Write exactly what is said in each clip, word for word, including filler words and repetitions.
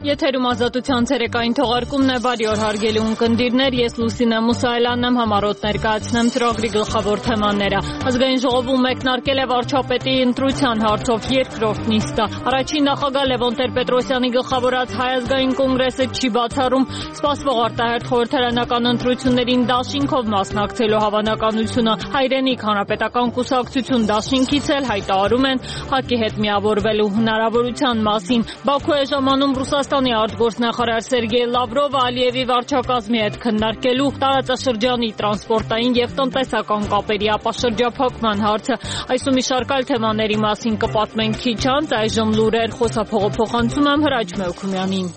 Եթերում ազատության ցերեկային թողարկումն է, բարի օր հարգելի ունկնդիրներ, ես Լուսինե Մուսայելյանն եմ, համառոտ ներկայացնեմ ծրագրի գլխավոր թեմաները։ Ազգային ժողովում մեկնարկել է վարչապետի ընտրության հարցով երկրորդ նիստը։ Առաջին նախագահ Լևոն Տեր-Պետրոսյանի գլխավորած Հայ ազգային կոնգրեսը չի բացառում սպասվող արտահերթ խորհրդարանական ընտրություններին դաշինքով մասնակցելու հավանականությունը։ Հայրենիք հանրապետական կուսակցություն դաշինքից էլ հայտարարում են ՀԱԿ-ի հետ միավորվելու հնարավորության մասին։ Բաքու է ժամանում Ռուսաստանի արտգործնախարար Սերգեյ Լավրովը Ալիևի վարչակազմի հետ քննարկելու տարածաշրջանի տրանսպորտային եւ տնտեսական կապերի ապաշրջափակման հարցը։ Այս ու մի շարք այլ թեմաների մասին կպատմենք քիչ անց, այժմ լուրեր, խոսափողը փոխանցում եմ Հրաչ Մեուքումյանին։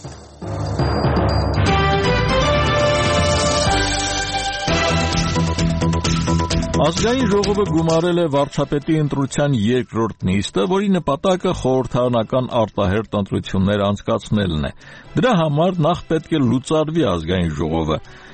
Ազգային ժողովը գումարել է վարչապետի ընտրության երկրորդ նիստը, որի նպատակը խորհրդարանական արտահերթ ընտրություններ անցկացնելն է։ Դրա համար նախ պետք է լուծարվի ազգային ժողովը,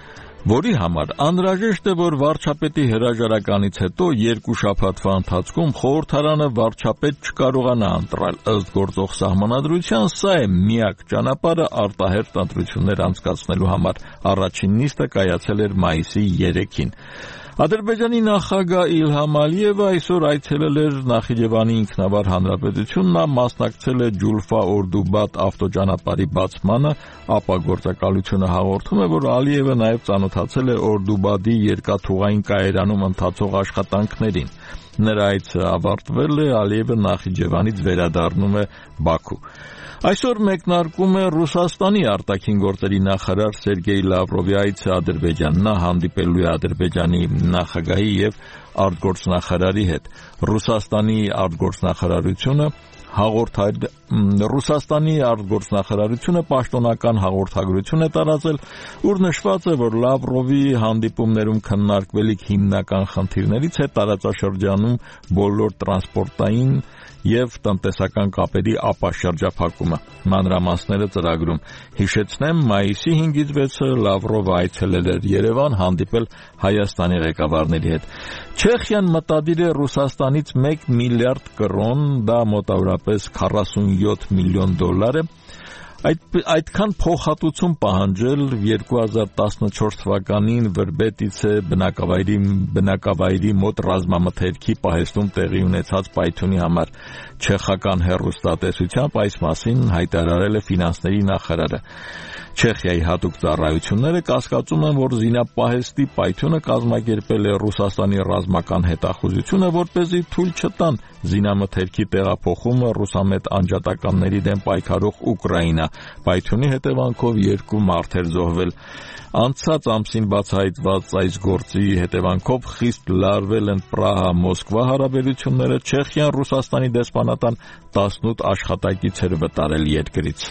որի համար անհրաժեշտ է, որ վարչապետի հրաժարականից հետո երկու շաբաթվա ընթացքում խորհրդարանը վարչապետ չկարողանա ընտրել։ Ըստ գործող սահմանադրության, սա է միակ ճանապարհը արտահերթ ընտրություններ անցկացնելու համար։ Առաջին նիստը կայացել էր մայիսի երեքին։ Ադրբեջանի նախագահ Իլհամ Ալիևը այսօր այցելել էր Նախիջևանի ինքնավար հանրապետություն, նա մասնակցել է Ջուլֆա-Օրդուբադ ավտոճանապարհի բացմանը, ապա գործակալությունը հաղորդում է, որ Ալիևը նաև ծանոթացել է Օրդուբադի երկաթուղային կայարանում ընթացող աշխատանքներին։ Նրա այցը ավարտվել է, Ալիևը Նախիջևանից վերադառնում է Բաքու։ Այսօր մեկնարկում է Ռուսաստանի արտաքին գործերի նախարար Սերգեյ Լավրովի այցը Ադրբեջան։ Նա հանդիպելու է Ադրբեջանի նախագահի եւ արտգործնախարարի հետ։ Ռուսաստանի արտգործնախարարությունը հաղորդար Ռուսաստանի արտգործնախարարությունը պաշտոնական հաղորդագրություն է տարածել, ուր նշված է, որ Լավրովի հանդիպումներում քննարկվելիք հիմնական խնդիրներից է տարածաշրջանում բոլոր տրանսպորտային եւ տնտեսական կապերի ապաշրջափակումը։ Մանրամասները ծրագրում։ Հիշեցնեմ, մայիսի հինգից վեցը Լավրովը այցելել էր Երևան, հանդիպել Հայաստանի ղեկավարների հետ։ Չեխիան մտադիր է Ռուսաստանից մեկ միլիարդ կրոն, դա մոտավորապես քառասունյոթ միլիոն դոլար է, Այդ, այդքան փոխհատուցում պահանջել երկու հազար տասնչորս թվականին Վրբետիցե բնակավայրի, բնակավայրի մոտ ռազմամթերքի պահեստում տեղի ունեցած պայթյունի համար չեխական հեռուստատեսությամբ այս մասին հայտարարել է ֆինանսների նախարարը։ Չեխիայի հատուկ ծառայությունները կասկածում են, որ զինապահեստի պայթյունը կազմակերպել է Ռուսաստանի ռազմական հետախուզությունը, որպեսզի թույլ չտան զինամթերքի տեղափոխումը ռուսամետ անջատականների դեմ պայքարող Ուկրաինա։ Պայթյունի հետևանքով երկու մարդ էր զոհվել։ Անցած ամսին բացահայտված այս գործի հետևանքով խիստ լարվել են Պրահա-Մոսկվա հարաբերությունները, Չեխիան Ռուսաստանի դեսպանատան տասնութ աշխատակից էր վտարել երկրից։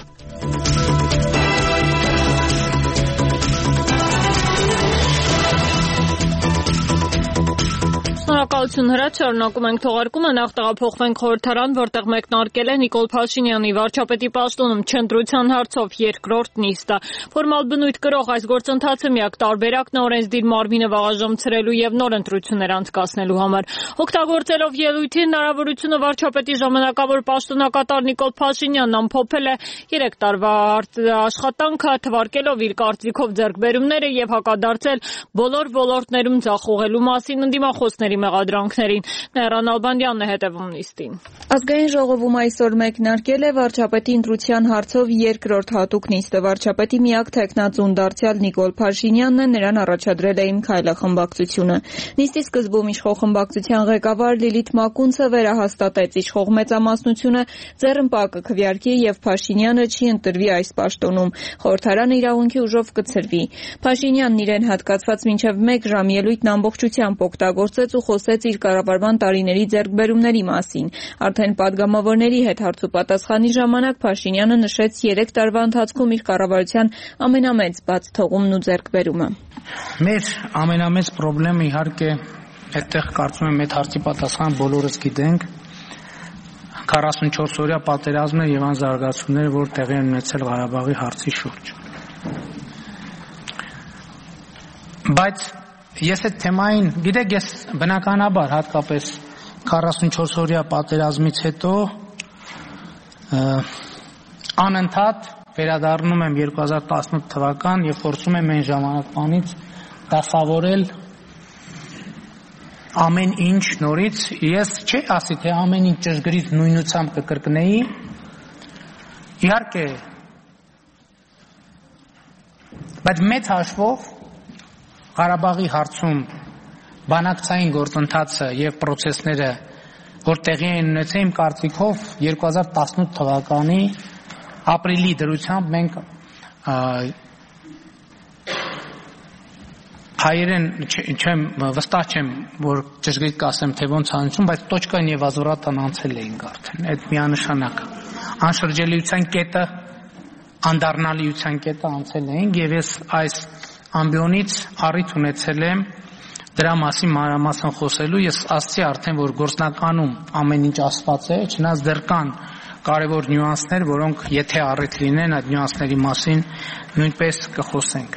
Շնորհակալություն Հրաչ, շարունակում ենք թողարկումը, նախ տեղափոխվենք խորհրդարան, որտեղ մեկնարկել է Նիկոլ Փաշինյանի վարչապետի պաշտոնում չընտրության հարցով երկրորդ նիստը։ Ֆորմալ բնույթ կրող այս գործընթացը միակ տարբերակն է օրենսդիր մարմինը վաղաժամցրելու եւ նոր ընտրություններ անցկացնելու համար։ Օգտագործելով ելույթի հնարավորությունը վարչապետի ժամանակավոր պաշտոնակատար Նիկոլ Փաշինյանն ամփոփել է երեք տարվա աշխատանքը, թվարկելով իր կարծիքով ձեռքբերումները եւ հակադարձել բոլոր ոլորտներում ձախողելու մասին ընդդիմախոսների մեղադրանքներին։ Նեհրան Ալբանդյանն է հետևում նիստին։ Ազգային ժողովում այսօր մեկնարկել է վարչապետի ընտրության հարցով երկրորդ հատուկ նիստը։ Վարչապետի միակ թեկնածուն դարձյալ Նիկոլ Փաշինյանն է, նրան առաջադրել է Իմ Քայլը խմբակցությունը։ Նիստի սկզբում իշխող խմբակցության ղեկավար Լիլիթ Մակունցը վերահաստատեց իշխող մեծամասնությունը ձեռնպակը քվեարկի եւ Փաշինյանը չի ընտրվի այս պաշտոնում։ Խորհրդարանը իրավունքի ուժով կցրվի։ Փաշինյանն իրեն հատկացված մինչև մեկ ժամ ելույթն ամբողջությամբ օգտագործեց ու խոսեց իր կառավարման տարիների ձեռքբերումների մասին։ Արդեն պատգամավորների հետ հարց ու պատասխանի ժամանակ Փաշինյանը նշեց երեք տարվա ընթացքում իր կառավարության ամենամեծ բաց թողումն ու ձեռքբերումը։ Մեր ամենամեծ խնդրեմը իհարկե այդտեղ կարծում եմ այդ հարցի պատասխան բոլորս գիտենք, քառասունչորս օրյա պատերազմը եւ այն զարգացումները, որ տեղի են ունեցել Ղարաբաղի հարցի շուրջ։ Բայց ես այդ թեմային, գիտեք, ես բնականաբար հատկապես քառասունչորս օրյա պատերազմից հետո անընդհատ վերադառնում եմ երկու հազար տասնութ թվական եւ փորձում եմ այն ժամանակվանից դասավորել ամեն ինչ նորից։ Ես չի ասի, թե ամեն ինչ ճշգրիտ նույնությամբ կկրկնեի։ Իհարկե, բայց մեծ հաշվով Ղարաբաղի հարցում բանակցային գործընթացը եւ process-ները, որ տեղի են ունեցել, իմ կարծիքով երկու հազար տասնութ թվականի ապրիլի դրությամբ մենք հայերեն չեմ վստահ չեմ, որ ճշգրիտ կասեմ, թե ոնց անցում, բայց տոչկան եւ ազորատան անցել էինք արդեն։ Այդ միանշանակ անշրջելիության կետը, անդառնալիության կետը անցել էինք եւ ես այս ամբիոնից առիթ ունեցել եմ դրա մասին մանրամասն խոսելու։ Ես ասացի արդեն, որ գործնականում ամեն ինչ ասված է, չնայած դեռ կան կարևոր նյուանսներ, որոնք եթե առիթ լինեն, այդ նյուանսների մասին նույնպես կխոսենք։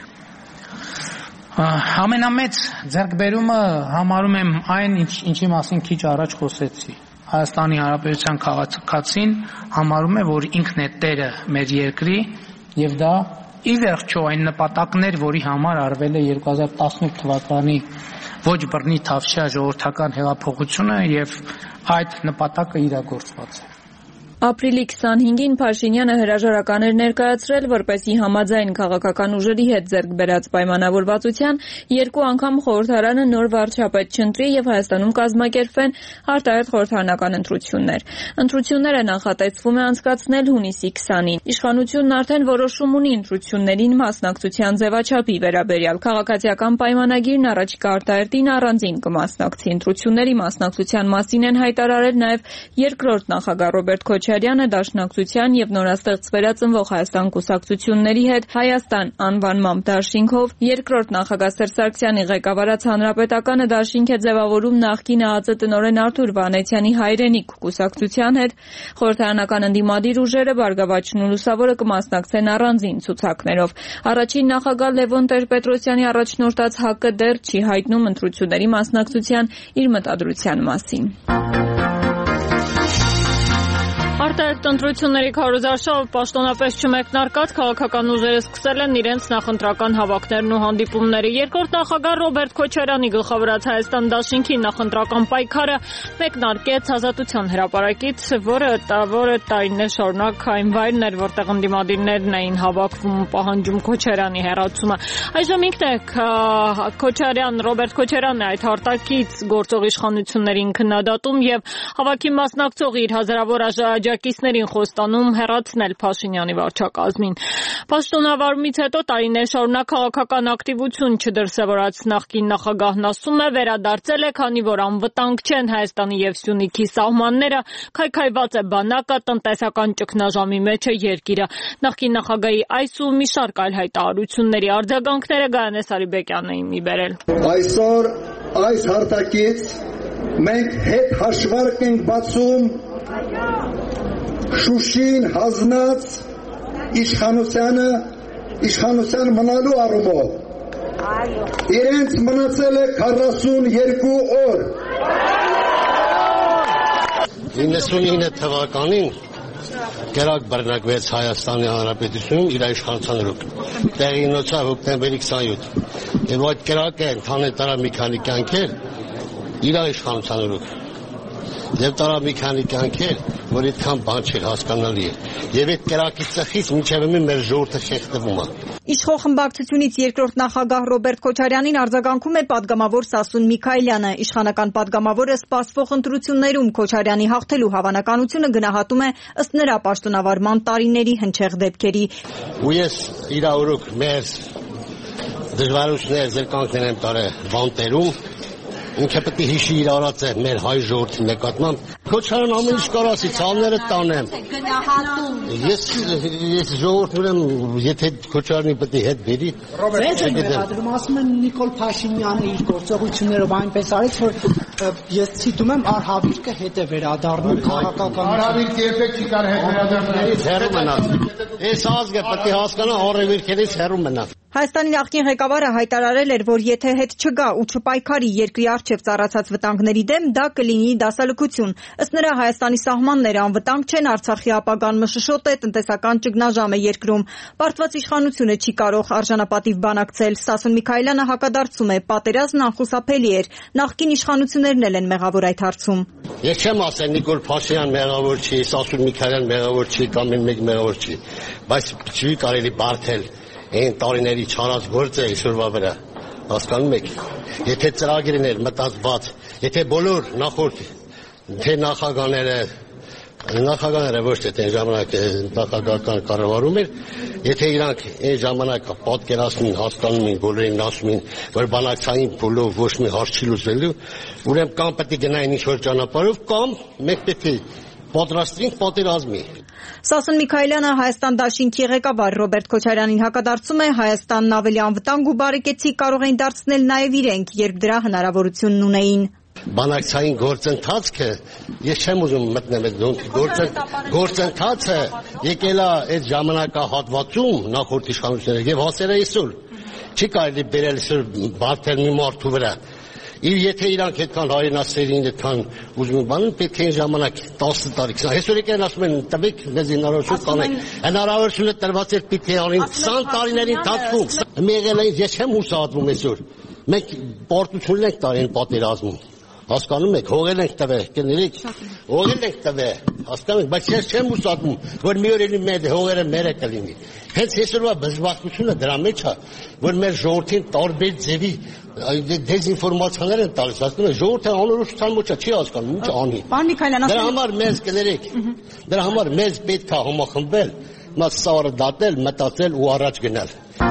Ամենամեծ ձեռքբերումը համարում եմ այն, ինչի մասին քիչ առաջ խոսեցի։ Հայաստանի Հանրապետության քաղաքացին համարում է, որ ինքն է տերը մեր երկրի եւ դա ի վերջո այն նպատակներ, որի համար արվել է երկու հազար տասնութ թվականի ոչ բռնի թավշյա ժողովրդական հեղափոխությունը եւ այդ նպատակը իրագործված է։ Ապրիլի քսանհինգին Փաշինյանը հրաժարական էր ներկայացրել, որպեսզի համաձայն քաղաքական ուժերի հետ ձեռք բերած պայմանավորվածության երկու անգամ խորհրդարանը նոր վարչապետ չընտրի եւ Հայաստանում կազմակերպվեն արտահերթ խորհրդարանական ընտրություններ։ Ընտրությունները նախատեսվում է անցկացնել հունիսի քսանին։ Իշխանությունն արդեն որոշում ունի ընտրություններին մասնակցության ձևաչափի վերաբերյալ։ Քաղաքացիական պայմանագիրն առաջիկա արտահերթին առանձին կմասնակցի։ Ընտրությունների մասնակցության մասին են հայտարարել նաեւ երկրորդ նախագահ Ռոբերտ Քոչարյանը, Դաշնակցության եւ նորաստեղծ վերածնվող Հայաստան կուսակցությունների հետ Հայաստան անվանմամբ դաշինքով, երկրորդ նախագահ Սերժ Սարգսյանի ղեկավարած Հանրապետականը դաշինք է ձևավորում նախկին ԱԱԾ տնօրեն Արթուր Վանեցյանի հայրենիք կուսակցության հետ։ Խորհրդարանական ընդդիմադիր ուժերը Բարգավաճն ու Լուսավորը կմասնակցեն առանձին ցուցակներով։ Առաջին նախագահ Լևոն Տեր-Պետրոսյանի առաջնորդած ՀԱԿ-ը դեռ չի հայտնում ընտրությունների մասնակցության իր մտադրության մասին։ Արտահերթ ընտրությունների քարոզարշավը պաշտոնապես չմեկնարկած քաղաքական ուժերը սկսել են իրենց նախընտրական հավաքներն ու հանդիպումները։ Երկրորդ նախագահ Ռոբերտ Քոչարյանի գլխավորած Հայաստան դաշինքի նախընտրական պայքարը մեկնարկեց Ազատության հրապարակից, որը որը տարիներ շարունակ այն վայրն էր, որտեղ ընդդիմադիրներն էին հավաքվում ու պահանջում Քոչարյանի հեռացումը։ Այժմ ինքն է Քոչարյան, Ռոբերտ Քոչարյանն է այդ արտակից գործող իշխանություններին քննադատում եւ հավաքի մասնակցող իր հազարավոր աջակիցներին խոստանում հեռացնել Փաշինյանի վարչակազմին։ Պաշտոնավարումից հետո տարիներ շարունակ քաղաքական ակտիվություն չդրսևորած նախկին նախագահն ասում է, վերադարձել է, քանի որ անվտանգ չեն Հայաստանի եւ Սյունիքի սահմանները, քայքայված է բանակը, տնտեսական ճգնաժամի մեջ է երկիրը։ Նախկին նախագահի այս ու մի շարք այլ հայտարարությունների արձագանքները Գայանե Սարիբեկյանն էին մի բերել։ Այսօր այս հարթակից մենք հետ հաշվարկ ենք բացում Շուշին հանձնած իշխանությանը իշխանության մնալու առումով իրենց մնացել է քառասունյոթ օր։ իննսունինը թվականին կերակ բռնկվեց Հայաստանի Հանրապետությունում իր իշխանության օրոք։ Տեղի ունեցավ հոկտեմբերի քսանյոթ։ Եվ այդ կերակը ընդհանրել տարա մի քանի կյանքեր իր իշխանության օրոք։ Եվ տարա մի քանի կյանքեր, որ այդքան բան չէր, հասկանալի է։ Եվ այդ կրակի ծխից մինչև մի մեր ժողովուրդը խեղդվում է։ Իշխող խմբակցությունից երկրորդ նախագահ Ռոբերտ Քոչարյանին արձագանքում է պատգամավոր Սասուն Միքայելյանը։ Իշխանական պատգամավորը սպասվող ընտրություններում Քոչարյանի հաղթելու հավանականությունը գնահատում է ըստ նրա պաշտոնավարման տարիների հնչեղ դեպքերի։ Ու ես իր օրոք մեր դժվարությունները զրկանքներ եմ տարել բանտերում։ Ինքը պետք է հիշի իր արած է մեր հայ ժողովրդի նկատմամբ։ Քոչարյան ամեն ինչ կար ասի, ցավները տանեմ։ Ես ես ժողովուրդն եմ, եթե Քոչարյանի պետք է հետ բերի։ Ձեզ են մեղադրում, ասում են Նիկոլ Փաշինյանը իր գործողություններով այնպես արեց, որ ես ցիտում եմ արհավիրքը հետ է վերադառնում քաղաքական։ Արհավիրքը երբեք չի կարող հետ վերադառնալ։ Հեռու մնաց։ Այս ազգը պետք է հասկանա արհավիրքերից հեռու մնա։ Հայաստանի նախկին ղեկավարը հայտարարել էր, որ եթե հետ չգա ու չպայքարի երկրի առջև ծառացած վտանգների դեմ, դա կլինի դասալքություն։ Ըստ նրա Հայաստանի սահմանները անվտանգ չեն, Արցախի ապագան մշշոտ է, տնտեսական ճգնաժամ է երկրում։ Պարտված իշխանությունը չի կարող արժանապատիվ բանակցել։ Սասուն Միքայելյանը հակադարձում է, պատերազմն անխուսափելի էր, նախկին իշխանություններն էլ են մեղավոր այդ հարցում։ Ես չեմ ասել Նիկոլ Փաշինյան մեղավոր չի, Սասուն Միքայելյան մեղավոր չի, կամ մեկ մեղավոր չի, բայց չի կարելի բարթել այն տարիների չարած գործը այսօրվա վրա։ Հասկանում եք, եթե ծրագիրն էր մտածված, եթե բոլոր նախորդ թե նախագաները, նախագաները ոչ թե այն ժամանակ նախագահական կառավարում էր, եթե իրանք այն ժամանակ պատկերացնին, հասկանում էին, բոլորին ասում էին, որ բանակցային փուլով ոչ մի հարց չի լուծվելու, ուրեմն կամ պետք է գնային ինչ-որ ճանապարհով, կամ մեկ պետք է պատրաստվենք պատերազմի։ Սասուն Միքայելյանը Հայաստան դաշինքի ղեկավար Ռոբերտ Քոչարյանին հակադարձում է, Հայաստանն ավելի անվտանգ ու բարեկեցիկ կարող էին դարձնել նաև իրենք, երբ դրա հնարավորությունն ունեին։ Բանակցային գործընթացը ես չեմ ուզում մտնել այդ գործընթացը եկել է այդ ժամանակահատվածում նախորդ իշխանությունները եւ հասել է այսօր։ Չի կարելի բերել այսօր բարթել մի մարդու վրա։ Եվ եթե իրանք այդքան հայրենասերին, այդքան ուզում են բանում, պետք է այն ժամանակ տասը տարի, այսօր եկան ասում են տվեք մեզ հնարավորություն տանեք, հնարավորությունը տրված էր պիտի անեն քսան տարիների ընթացքում։ Մեղել են, ես չեմ հուսահատվում այսօր, մենք պարտություններ ենք տարին պատերազմում, հասկանում եք, հողել ենք տվել, կներեք, հողել ենք տվել, հասկանում եք, բայց ես չեմ հուսահատվում, որ մի օր էլի մեր հողերը մերը կլինի։ Հենց այսօրվա բժշկությունը դրա մեջ է, որ մեր ժողովրդին տարբեր ձևի դեզինֆորմացիաներ են տալիս, ասում են ժողովուրդը անորոշության մեջ չի հասկանում, ինչ անի։ Դրա համար մեզ կներեք, դրա համար մեզ պետք է համախմբել, մաս սավառը դատել, մտածել ու առաջ գնալ։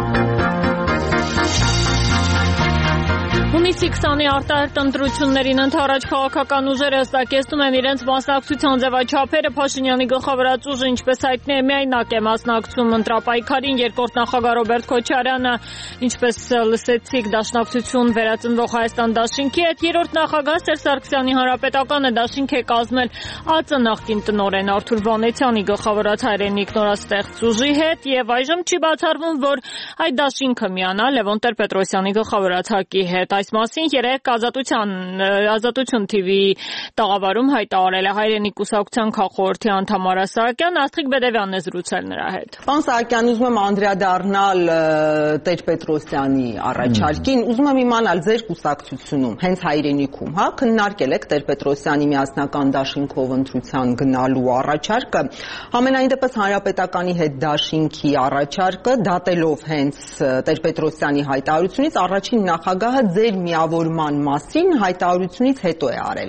Հունիսի քսանի արտահերթ ընտրություններին ընդառաջ քաղաքական ուժերը հստակեցնում են իրենց մասնակցության ձևաչափերը։ Փաշինյանի գլխավորած ուժը, ինչպես հայտնի է, միայնակ է մասնակցում ընտրապայքարին, երկրորդ նախագահ Ռոբերտ Քոչարյանը, ինչպես լսեցիք, դաշնակցություն վերածնվող Հայաստան դաշինքի հետ, երրորդ նախագահ Սերժ Սարգսյանի Հանրապետականը դաշինք է կազմել ԱԾ նախկին տնօրեն Արթուր Վանեցյանի գլխավորած հայրենիք նորաստեղծ ուժի հետ, եւ այժմ չի բացառվում, որ այդ դաշինքը միանա Լևոն Տեր-Պետրոսյանի գլխավորած ՀԱԿ-ի հետ։ Այս մասին երեկ ազատության ազատություն թիվի տաղավարում հայտարարել է հայրենիք կուսակցության քաղխորհրդի անդամ Արա Սահակյան, Աստղիկ Բեդևյանն է զրուցել նրա հետ։ Պարոն Սահակյան, ուզում եմ անդրադառնալ Տեր-Պետրոսյանի առաջարկին, ուզում եմ իմանալ ձեր կուսակցությունում, հենց հայրենիքում, հա, քննարկել եք Տեր-Պետրոսյանի միասնական դաշինքով ընտրության գնալու առաջարկը, համենայն դեպս Հանրապետականի հետ դաշինքի առաջարկը, դատելով հենց Տեր-Պետրոսյանի հայտարարությունից, առաջին նախագահը ձեր միավորման մասին հայտարարությունից հետո է արել,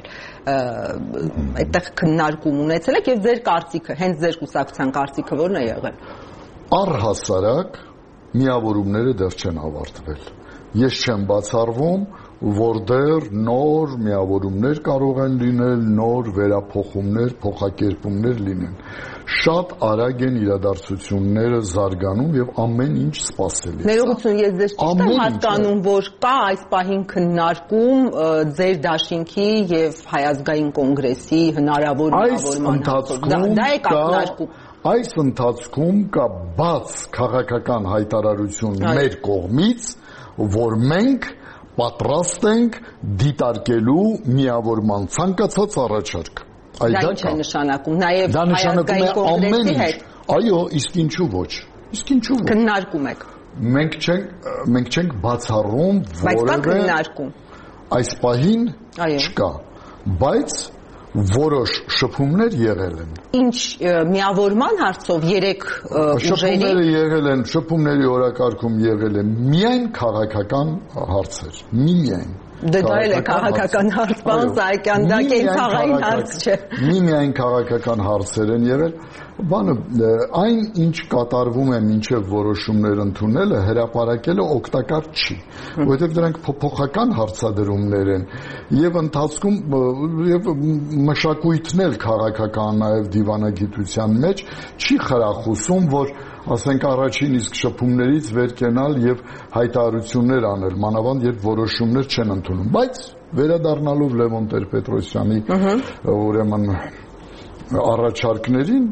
այդտեղ քննարկում ունեցել եք եւ ձեր կարծիքը, հենց ձեր կուսակցության կարծիքը ո՞րն է եղել։ Առհասարակ միավորումները դեռ չեն ավարտվել։ Ես չեմ բացառվում, որ դեռ նոր միավորումներ կարող են լինել, նոր վերափոխումներ, փոխակերպումներ լինեն։ Շատ արագ են իրադարձությունները զարգանում եւ ամեն ինչ սպասելի է։ Ներողություն, ես ձեզ ճիշտ եմ հասկանում, որ կա այս պահին քննարկում ձեր դաշինքի եւ Հայ ազգային կոնգրեսի հնարավոր միավորման հարցում։ Դա է քննարկում։ Այս ընթացքում կա բաց քաղաքական հայտարարություն մեր կողմից, որ մենք պատրաստ ենք դիտարկելու միավորման ցանկացած առաջարկ։ Դա ինչ է նշանակում, նաև Հայ ազգային կոնգրեսի հետ։ Այո, իսկ ինչու ոչ։ Իսկ ինչու ոչ։ Քննարկում եք։ Մենք չենք մենք չենք բացառում որևէ այս պահին չկա, բայց որոշ շփումներ եղել են։ Ինչ միավորման հարցով երեք ուժերի շփումները եղել են, շփումների օրակարգում եղել են միայն քաղաքական հարցեր, միայն։ Դե դա էլ է քաղաքական հարց, պարոն Սահակյան, դա կենցաղային հարց չէ։ Մի միայն քաղաքական հարցեր են եղել, բանը այն ինչ կատարվում է մինչև որոշումներ ընդունելը, հրապարակելը օգտակար չի, որովհետև դրանք փոփոխական հարցադրումներ են եւ ընթացքում եւ մշակույթն էլ քաղաքական նաեւ դիվանագիտության մեջ չի խրախուսում, որ ասենք առաջին իսկ շփումներից վեր կենալ եւ հայտարարություններ անել, մանավանդ երբ որոշումներ չեն ընդունում, բայց վերադառնալով Լևոն Տեր-Պետրոսյանի ուրեմն առաջարկներին,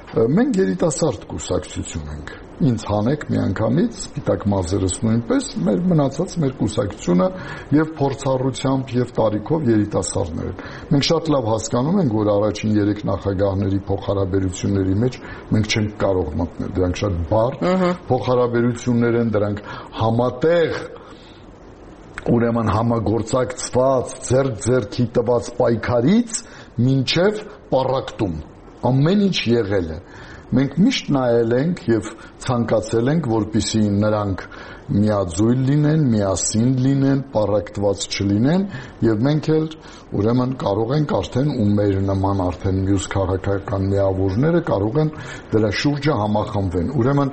Մենք երիտասարդ կուսակցություն ենք։ Ինձ հանեք միանգամից, սպիտակ մազերս նույնպես, մեր մնացած մեր կուսակցությունը եւ փորձառությամբ եւ տարիքով երիտասարդներ են։ Մենք շատ լավ հասկանում ենք, որ առաջին երեք նախագահների փոխհարաբերությունների մեջ մենք չենք կարող մտնել, դրանք շատ բարդ փոխհարաբերություններ են, դրանք համատեղ ուրեմն համագործակցված ձեռք-ձեռքի տված պայքարից մինչև պառակտում ամեն ինչ եղել է։ Մենք միշտ նայել ենք եւ ցանկացել ենք, որպեսզի նրանք միաձույլ լինեն, միասին լինեն, պառակտված չլինեն եւ մենք էլ ուրեմն կարող ենք արդեն ու մեր նման արդեն մյուս քաղաքական միավորները կարող են դրա շուրջը համախմբվեն։ Ուրեմն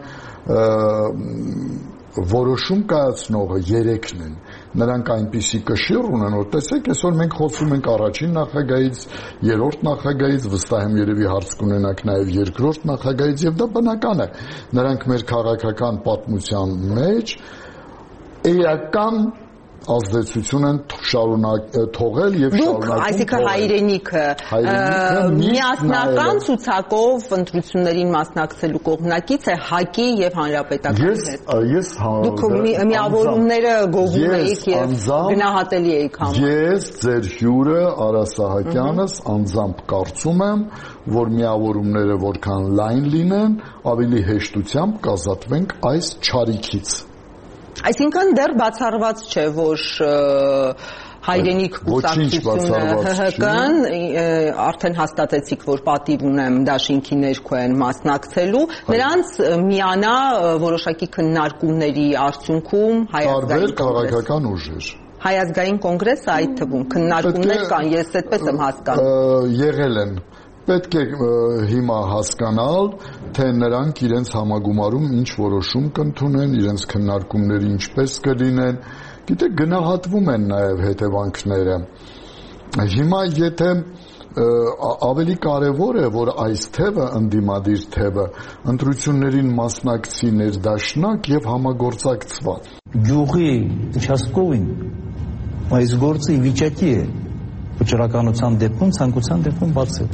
որոշում կայացնողը երեքն են։ Նրանք այնպիսի կշիռ ունեն, որ տեսեք, այսօր մենք խոսում ենք առաջին նախագահից, երրորդ նախագահից, վստահ եմ երևի հարց կունենաք նաև երկրորդ նախագահից, եւ դա բնական է։ Նրանք մեր քաղաքական պատմության մեջ էական ազդեցություն են շարունակ թողել եւ շարունակում։ Այսինքն հայրենիքը միասնական ցուցակով ընտրություններին մասնակցելու կողմնակից է ՀԱԿ-ի եւ Հանրապետականի հետ։ Ես դուք միավորումները գովում եք եւ գնահատելի եք համարում։ Ես ձեր հյուրը Արա Սահակյանս անձամբ կարծում եմ, որ միավորումները որքան լայն լինեն, ավելի հեշտությամբ կազատվենք այս չարիքից։ Այսինքն դեռ բացառված չէ, որ հայրենիք կուսակցությունը ՀՀԿ-ն արդեն հաստատեցիք, որ պատիվ ունեմ դաշինքի ներքո են մասնակցելու, նրանց միանա որոշակի քննարկումների արդյունքում տարբեր քաղաքական ուժեր։ Հայազգային կոնգրեսը այդ թվում քննարկումներ կան, ես այդպես եմ հասկանում։ Եղել են Պետք է հիմա հասկանալ, թե նրանք իրենց համագումարում ինչ որոշում կընդունեն, իրենց քննարկումները ինչպես կլինեն, գիտեք, գնահատվում են նաև հետևանքները։ Հիմա եթե ավելի կարևոր է, որ այս թևը, ընդդիմադիր թևը, ընտրություններին մասնակցի ներդաշնակ եւ համագործակցված։ Գյուղի участковին այս գործը ի վիճակի է վճռականության դեպքում, ցանկության դեպքում բացել։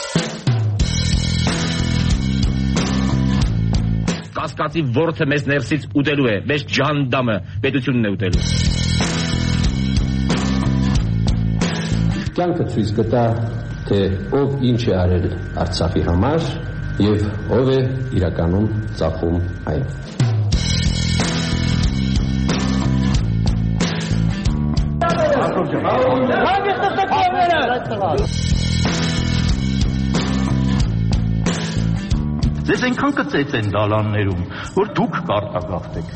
Կասկածի ворթը մեզ ներսից ուտելու է, մեզ ջանդամը պետությունն է ուտելու։ Կյանքը ցույց կտա, թե ով ինչ է արել Արցախի համար եւ ով է իրականում ծախում այն։ Ձեզ այնքան կծեց են դալաններում, որ դուք կարտագաղթեք։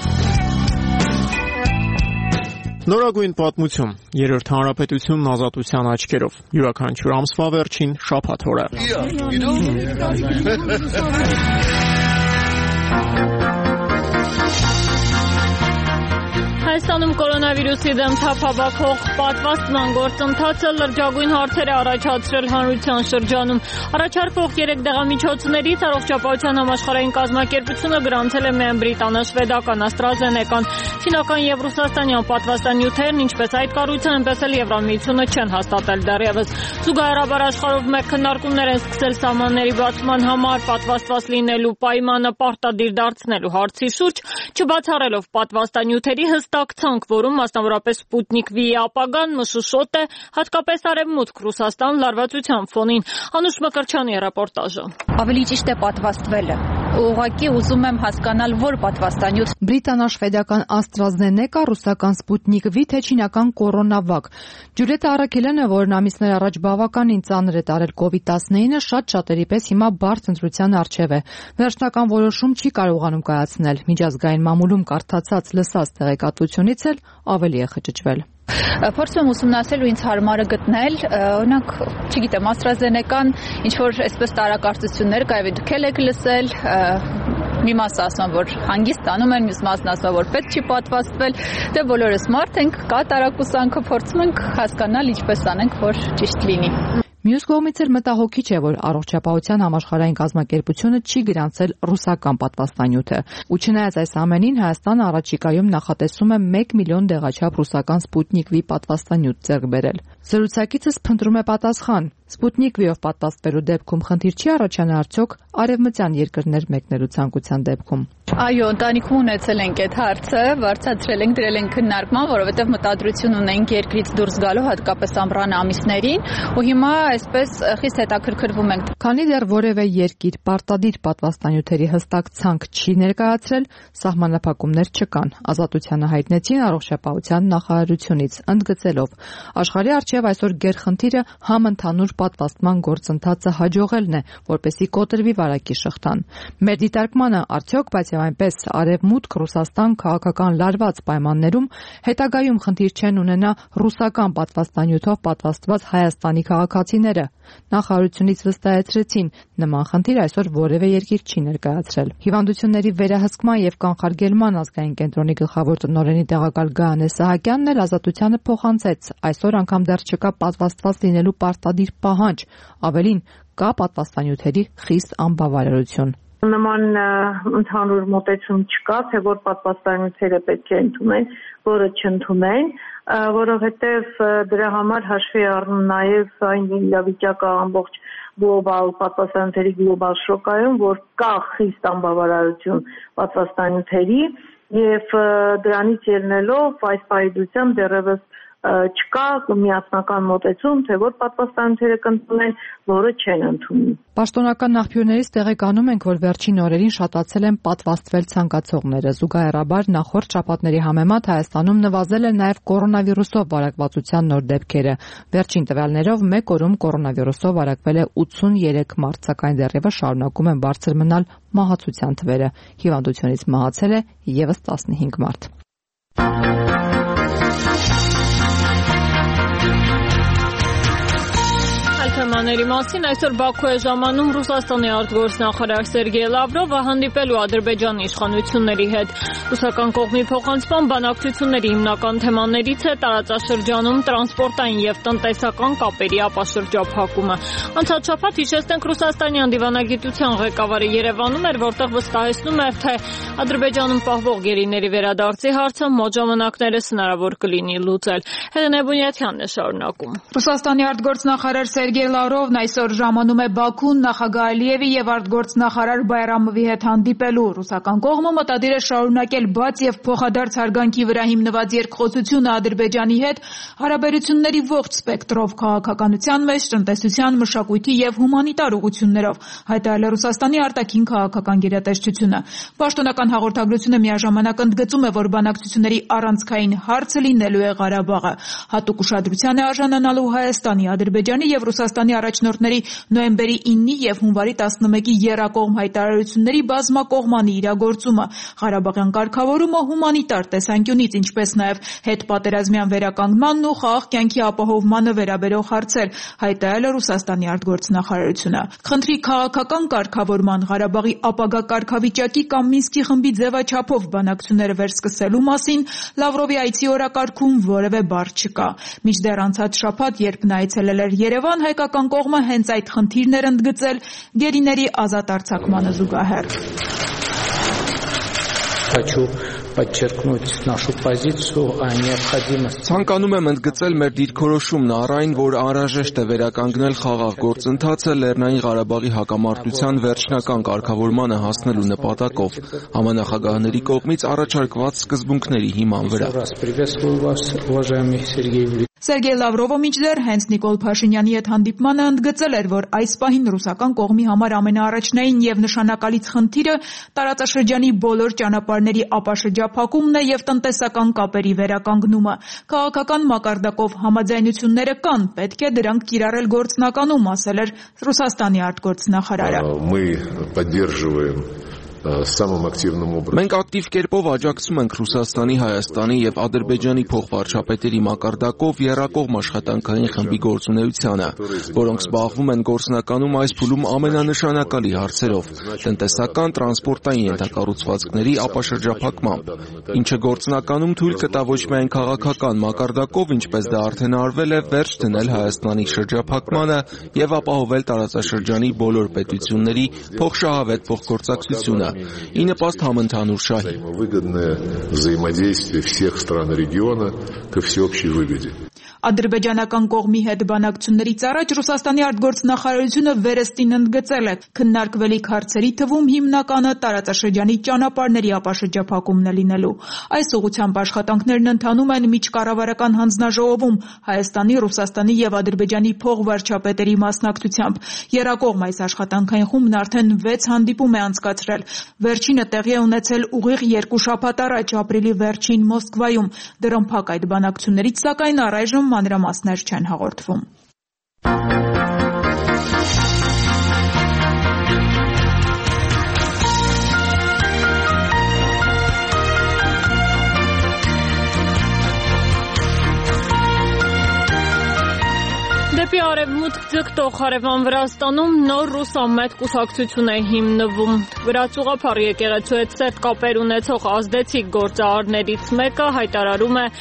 Նորագույն պատմություն, երրորդ հանրապետությունն ազատության աչքերով, յուրաքանչյուր ամսվա վերջին շաբաթ օրը։ Հայաստանում կորոնավիրուսի դեմ թափաբակող պատվաստման գործընթացը լրջագույն հարցեր է առաջացրել հանրության շրջանում։ Առաջարկվող երեք դեղամիջոցներից առողջապահության համաշխարհային կազմակերպությունը գրանցել է միայն բրիտանա-շվեդական AstraZeneca-ն։ Չինական եւ ռուսաստանյան պատվաստանյութերն, ինչպես այդ կառույցը, այնպես էլ Եվրամիությունը չեն հաստատել դեռևս։ Զուգահեռաբար աշխարհով մեկ քննարկումներ են սկսել սահմանների բացման համար պատվաստված լինելու պայմանը պարտադիր դարձնելու հարցի շուրջ, չբացառելով պատվաստանյութերի հստակ ցանկ, որում մասնավորապես Սպուտնիկ V-ի ապագան մշուշոտ է, հատկապես արևմուտք Ռուսաստան լարվածության ֆոնին։ Անուշ Մկրտչյանի ռեպորտաժը։ Ավելի ճիշտ է պատվաստվելը։ Ուղղակի ուզում եմ հասկանալ, որ պատվաստանյութ։ Բրիտանա-շվեդական AstraZeneca, ռուսական Սպուտնիկ V, թե չինական կորոնավակ։ Ջուլիետա Արաքելյանը, որն ամիսներ առաջ բավականին ծանր է տարել կովիդ տասնինը, շատ շատերի պես հիմա բարդ ընտրության առջև է։ Վերջնական որոշում չի կարողանում կայացնել։ Միջազգային մամուլում կարդացած լսած տեղեկատվությունից էլ ավելի է խճճվել։ Փորձում եմ ուսումնասիրել ու ինձ հարմարը գտնել, օրինակ, չգիտեմ, AstraZeneca-ն ինչ որ այսպես տարակարծություններ կա, եւ դուք եք լսել, մի մասը ասում որ հանգիստ տանում են, մյուս մասն ասում որ պետք չի պատվաստվել, դե բոլորս մարդ ենք, կա տարակուսանքը, փորձում ենք հասկանալ ինչպես անենք, որ ճիշտ լինի։ Մյուս կողմից էլ մտահոգիչ է, որ առողջապահության համաշխարհային կազմակերպությունը չի գրանցել ռուսական պատվաստանյութը։ Ու չնայած այս ամենին, Հայաստանը առաջիկայում նախատեսում է մեկ միլիոն դեղաչափ ռուսական Sputnik V պատվաստանյութ ձեռք բերել։ Զրուցակիցս փնտրում է պատասխան. Sputnik V-ով պատվաստվելու դեպքում խնդիր չի առաջանա արդյոք արևմտյան երկրներ մեկնելու ցանկության դեպքում։ Այո, ընտանիքում ունեցել ենք այդ հարցը, վարձատրել ենք, դրել ենք քննարկման, որովհետև մտադրություն ունենք երկրից դուրս գալու, հատկապես ամռան ամիսներին, ու հիմա այսպես խիստ հետաքրքրվում ենք։ Քանի դեռ որևէ երկիր պարտադիր պատվաստանյութերի հստակ ցանկ չի ներկայացրել, սահմանափակումներ չկան, ազատությանը հայտնեցին առողջապահության նախարարությունից, ընդգծելով. աշխարհի առջև այսօր գերխնդիրը համընդհանուր պատվաստման գործընթացը հաջողելն է, որպեսզի կոտրվի վարակի շղթան։ Մեր դիտարկմանը արդյոք, բայց եւ այնպես արևմուտք Ռուսաստան քաղաքական լարված պայմաններում հետագայում խնդիր չեն ունենա ռուսական պատվաստանյութով պատվաստված Հայաստանի քաղաքացիները։ Նախարարությունից վստահեցրեցին, նման խնդիր այսօր որևէ երկիր չի ներկայացրել։ Հիվանդությունների վերահսկման եւ կանխարգելման ազգային կենտրոնի գլխավոր տնօրենի տեղակալ Գայանե Սահակյանն էլ ազատությանը փոխանցեց. այսօր անգամ դեռ չկա պատվաստված լինելու պարտադիր պահանջ, ավելին կա պատվաստանյութերի խիստ անբավարարություն։ Նման ընդհանուր մոտեցում չկա, թե որ պատվաստանյութերը պետք է ընդունեն, որը չընդունեն, որովհետև դրա համար հաշվի առնում նաև այն իրավիճակը ամբողջ գլոբալ պատվաստանյութերի գլոբալ շոկայում, որ կա խիստ անբավարարություն պատվաստանյութերի եւ դրանից ելնելով այս պայծությամբ դեռևս չկա միասնական մոտեցում, թե որ պատվաստանյութերը կընդունեն, որը չեն ընդունում։ Պաշտոնական աղբյուրներից տեղեկանում ենք, որ վերջին օրերին շատացել են պատվաստվել ցանկացողները։ Զուգահեռաբար նախորդ շաբաթների համեմատ Հայաստանում նվազել է նաև կորոնավիրուսով վարակվածության նոր դեպքերը։ Վերջին տվյալներով մեկ օրում կորոնավիրուսով վարակվել է ութսուներեք մարդ, սակայն դեռևս շարունակում են բարձր մնալ մահացության թվերը։ Հիվանդությունից մահացել է ևս տասնհինգ մարդ։ Թեմաների մասին այսօր Բաքու է ժամանում Ռուսաստանի արտգործնախարար Սերգեյ Լավրովը հանդիպելու Ադրբեջանի իշխանությունների հետ։ Ռուսական կողմի փոխանցման բանակցությունների հիմնական թեմաներից է տարածաշրջանում տրանսպորտային եւ տնտեսական կապերի ապաշրջափակումը։ Անցած շաբաթ հիշեցնենք Ռուսաստանի անդիվանագիտության ղեկավարը Երևանում էր, որտեղ վստահեցնում էր, թե Ադրբեջանում պահվող գերիների վերադարձի հարցը մոտ ժամանակներս հնարավոր կլինի լուծել։ Հեղինե Բունյաթյանն է շարունակում։ Ռուսաստանի արտգործնախարար Սերգեյ Լավրովն այսօր ժամանում է Բաքուն նախագահ Ալիևի եւ արտգործնախարար Բայրամովի հետ հանդիպելու։ Ռուսական կողմը մտադիր է շարունակել բաց եւ փոխադարձ հարգանքի վրա հիմնված երկխոսությունը Ադրբեջանի հետ հարաբերությունների ողջ սպեկտրով քաղաքականության մեջ, տնտեսության, մշակույթի եւ հումանիտար ուղղություններով, հայտարարել է Ռուսաստանի արտաքին քաղաքական գերատեսչությունը։ Պաշտոնական հաղորդագրությունը միաժամանակ ընդգծում է, որ բանակցությունների առանցքային հարցը լինելու է Ղարաբաղը։ Հատուկ ուշադրության է արժանանալու Հայաստանի, Ադրբեջանի եւ Ռուսաստանի առաջնորդների նոյեմբերի ինը եւ հունվարի տասնմեկի եռակողմ հայտարարությունների բազմակողմանի իրագործումը, Ղարաբաղյան կարգավորումը հումանիտար տեսանկյունից, ինչպես նաեւ հետպատերազմյան վերականգնմանն ու խաղաղ կյանքի ապահովմանը վերաբերող հարցեր, հայտարարել է Ռուսաստանի արտգործնախարարությունը։ Խնդրի քաղաքական կարգավորման, Ղարաբաղի ապագա կարգավիճակի կամ Մինսկի խմբի ձևաչափով բանակցությունները վերսկսելու մասին Լավրովի այցի օրակարգում որևէ բառ չկա։ Մինչդեռ անցած շաբաթ, երբ նա այցելել էր Երևան, հայկական կողմը հենց այդ խնդիրն էր ընդգծել գերիների ազատ արձակմանը զուգահեռ։ Хочу подчеркнуть нашу позицию о необходимости. Ցանկանում եմ ընդգծել մեր դիրքորոշումն առ այն, որ անհրաժեշտ է վերականգնել խաղաղ գործընթացը Լեռնային Ղարաբաղի հակամարտության վերջնական կարգավորմանը հասնելու նպատակով համանախագահների կողմից առաջարկված սկզբունքների հիման վրա։ Սերգեյ Լավրովը մինչդեռ հենց Նիկոլ Փաշինյանի հետ հանդիպմանը ընդգծել էր, որ այս պահին ռուսական կողմի համար ամենաառաջնային եւ նշանակալից խնդիրը տարածաշրջանի բոլոր ճանապարհների ապաշրջափակումն է եւ տնտեսական կապերի վերականգնումը։ Քաղաքական մակարդակով համաձայնությունները կան, պետք է դրանք կիրառել գործնականում, ասել էր Ռուսաստանի արտգործնախարարը։ Мы поддерживаем самым активным образом. Մենք ակտիվ կերպով աջակցում ենք Ռուսաստանի, Հայաստանի եւ Ադրբեջանի փոխվարչապետերի մակարդակով եռակողմ աշխատանքային խմբի գործունեությանը, որոնք զբաղվում են գործնականում այս փուլում ամենանշանակալի հարցերով՝ տնտեսական, տրանսպորտային ենթակառուցվածքների ապաշրջափակմամբ, ինչը գործնականում թույլ կտա ոչ միայն քաղաքական մակարդակով, ինչպես դա արդեն արվել է, վերջ դնել Հայաստանի շրջափակմանը եւ ապահովել տարածաշրջանի բոլոր պետությունների փոխշահավետ փոխգործակցությունը ի նպաստ համընդհանուր շահի։ Выгодное взаимодействие всех стран региона ко всеобщей выгоде. Ադրբեջանական կողմի հետ բանակցություններից առաջ Ռուսաստանի արտգործնախարարությունը վերստին ընդգծել է քննարկվելիք հարցերի թվում հիմնականը տարածաշրջանի ճանապարհների ապաշրջափակումն է լինելու։ Այս ուղղությամբ աշխատանքներն ընթանում են միջկառավարական հանձնաժողովում Հայաստանի, Ռուսաստանի եւ Ադրբեջանի փոխվարչապետերի մասնակցությամբ։ Եռակողմ այս աշխատանքային խումբն արդեն վեց հանդիպում է անցկացրել։ Վերջինը տեղի է ունեցել ուղիղ երկու շաբաթ առաջ ապրիլի վերջին Մոսկվայում։ Դրամփակ այդ բանակցություններից սակայն առայժմ մանրամասներ չեն հաղորդվում։ Դեպի արևմուտք ձգտող հարևան Վրաստանում նոր ռուսամետ կուսակցություն է հիմնվում։ Վրաց ուղղափառ եկեղեցու հետ սերտ կապեր ունեցող ազդեցիկ գործարարներից մեկը հայտարարում է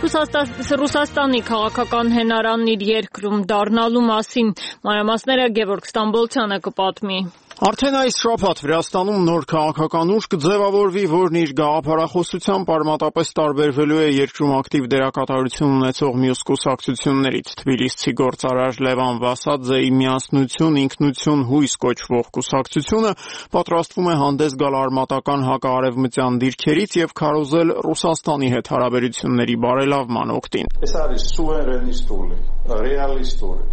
Ռուսաստանի քաղաքական հենարանն իր երկրում դառնալու մասին։ Մանրամասները Գևորգ Ստամբոլցյանը կպատմի։ Արդեն այս շաբաթ Վրաստանում նոր քաղաքական ուժ կձևավորվի, որն իր գաղափարախոսությամբ արմատապես տարբերվելու է երկրում ակտիվ դերակատարություն ունեցող մյուս կուսակցություններից։ Թբիլիսցի գործարար Լևան Վասադզեի «Միասնություն, ինքնություն, հույս» կոչվող կուսակցությունը պատրաստվում է հանդես գալ արմատական հակաարևմտյան դիրքերից եւ քարոզել Ռուսաստանի հետ հարաբերությունների բարելավման օգտին։ Ეს არის սուվերենիստული, ռեալիստული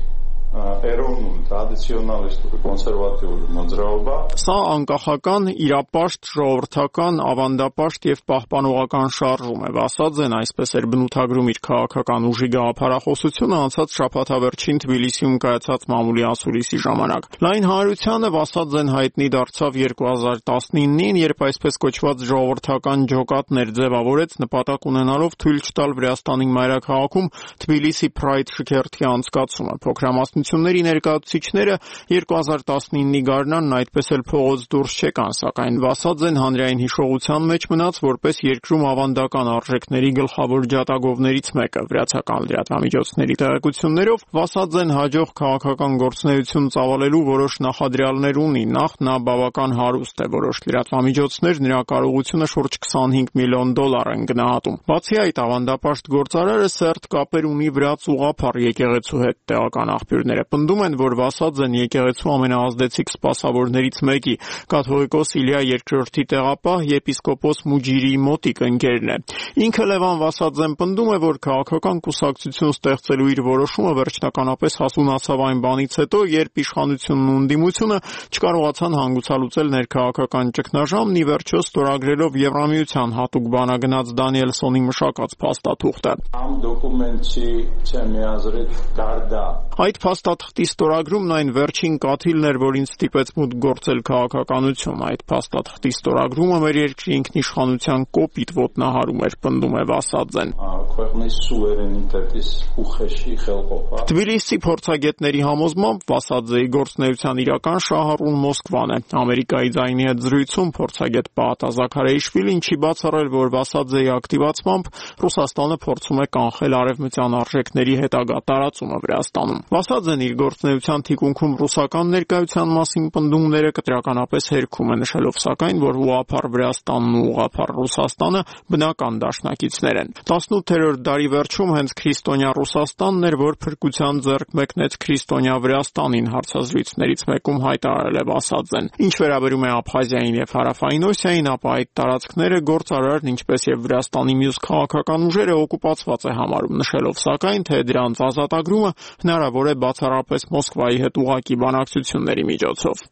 Էրոնուն տրադիցիոնալիստური կոնսերվատիվული մոძრაობა Սա անկախական, իրապաշտ, ժողովրդական, ավանդապաշտ եւ պահպանողական շարժում է։ Վասադզեն այսպես էր բնութագրում իր քաղաքական ուժի գաղափարախոսությունը անցած շաբաթավերջին Թբիլիսիում կայացած մամուլի ասուլիսի ժամանակ։ Լայն հանրությանը Վասադզեն հայտնի դարձավ երկու հազար տասնինին, երբ այսպես կոչված ժողովրդական ջոկատներ ձևավորեց նպատակ ունենալով թույլ չտալ Վրաստանի մայրաքաղաքում Թբիլիսի Pride շքերթի անցկացումը։ Փոքրամասնությունների ներկայացուցիչները երկու հազար տասնինի գարնանն այդպես էլ փողոց դուրս չեկան, սակայն Վասադզեն հանրային հիշողության մեջ մնաց որպես երկրում ավանդական արժեքների գլխավոր ջատագովներից մեկը։ Վրացական լրատվամիջոցների տեղեկություններով Վասադզեն հաջող քաղաքական գործունեություն ծավալելու որոշ նախադրյալներ ունի։ Նախ նա բավական հարուստ է, որոշ լրատվամիջոցներ նրա կարողությունը շուրջ քսանհինգ միլիոն դոլար են գնահատում։ Բացի այդ, ավանդապաշտ գործարարը սերտ կապեր ունի վրաց ուղղափառ եկեղեցու հետ։ Տեղական աղբյուրները պնդում են, որ Վասադզեն եկեղեցու ամենաազդեցիկ սպասավորներից մեկի կաթողիկոս Իլիա երկրորդի տեղապահ եպիսկոպոս Մուջիրի մոտիկ ընկերն է։ Ինքը Լևան Վասադզեն պնդում է, որ քաղաքական կուսակցություն ստեղծելու իր որոշումը վերջնականապես հասունացավ այն բանից հետո, երբ իշխանությունն ու ընդդիմությունը չկարողացան հանգուցալուծել ներքաղաքական ճգնաժամն, ի վերջո ստորագրելով Եվրամիության հատուկ բանագնաց Դանիելսոնի մշակած փաստաթուղթը։ Am dokumenti չեմ язրիկ գարդա Այդ փաստաթղթի ստորագրումն այն վերջին կաթիլն էր, որին ստիպեց մուտք գործել քաղաքականություն։ Այդ փաստաթղթի ստորագրումը մեր երկրի ինքնիշխանության կոպիտ ոտնահարում էր, պնդում է Վասադզեն։ Քույրնի սուվերենիտետის ուխեշի խելყოფա։ Թբիլիսի փորձագետների համոզմամբ Վասադզեի գործնեության իրական շահառուն Մոսկվան է։ Ամերիկայի ձայնի հետ զրույցում փորձագետ Պաատա Զաքարեիշվիլին չի բացառել, որ Վասադզեի ակտիվացմամբ Ռուսաստանը փորձում է կանխել արևմտյան արժեքների հետագա տարածումը Վրաստանում։ Վասադզեն իր գործնեության թիկունքում ռուսական ներկայության մասին պնդումները կտրականապես հերքում է, նշելով սակայն, որ ուղղափառ Վրաստանն ու ուղղափառ Ռուսաստանը բնական դաշնակիցներ են։ տասնութերորդ դարի վերջում հենց քրիստոնյա Ռուսաստանն էր, որ փրկության ձեռք մեկնեց քրիստոնյա Վրաստանին, հարցազրույցներից մեկում հայտարարել է Վասադզեն։ Ինչ վերաբերում է Աբխազիային եւ Հարավային Օսիային, ապա այդ տարածքները գործարարն ինչպես եւ Վրաստանի մյուս քաղաքական ուժերը օկուպացված է համարում, նշելով սակայն, թե դրանց ազատագրումը հնարավոր է բացառապես Մոսկվայի հետ ուղղակի բանակցությունների միջոցով։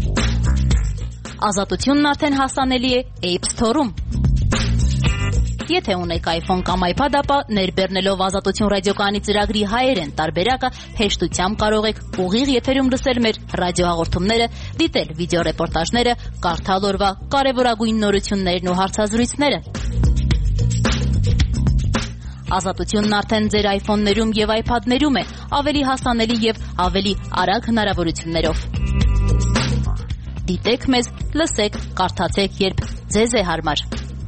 Ազատությունն արդեն հասանելի է App Store-ում։ Եթե ունեք iPhone կամ iPad, ապա ներբեռնելով Ազատություն ռադիոկայանի ծրագրի հայերեն տարբերակը հեշտությամբ կարող եք ուղիղ եթերում լսել մեր ռադիոհաղորդումները, դիտել վիդեոռեպորտաժները, կարդալ օրվա կարևորագույն նորություններն ու հարցազրույցները։ Ազատությունն արդեն ձեր iPhone-ներում եւ iPad-ներում է, ավելի հասանելի եւ ավելի արագ հնարավորություններով։ Դիտեք մեզ, լսեք, կարդացեք, երբ ձեզ է հարմար։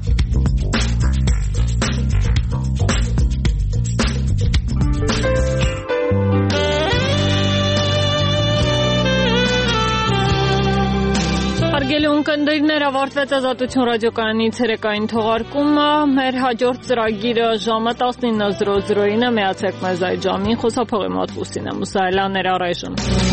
Հարգելի ունկնդիրներ, ավարտվեց Ազատություն ռադիոկայանի ցերեկային թողարկումը։ Մեր հաջորդ ծրագիրը ժամը տասնինը զրո զրոյին է, միացեք մեզ այդ ժամին, խոսափողի մոտ Լուսինե Մուսայելյան, ներառայժմ։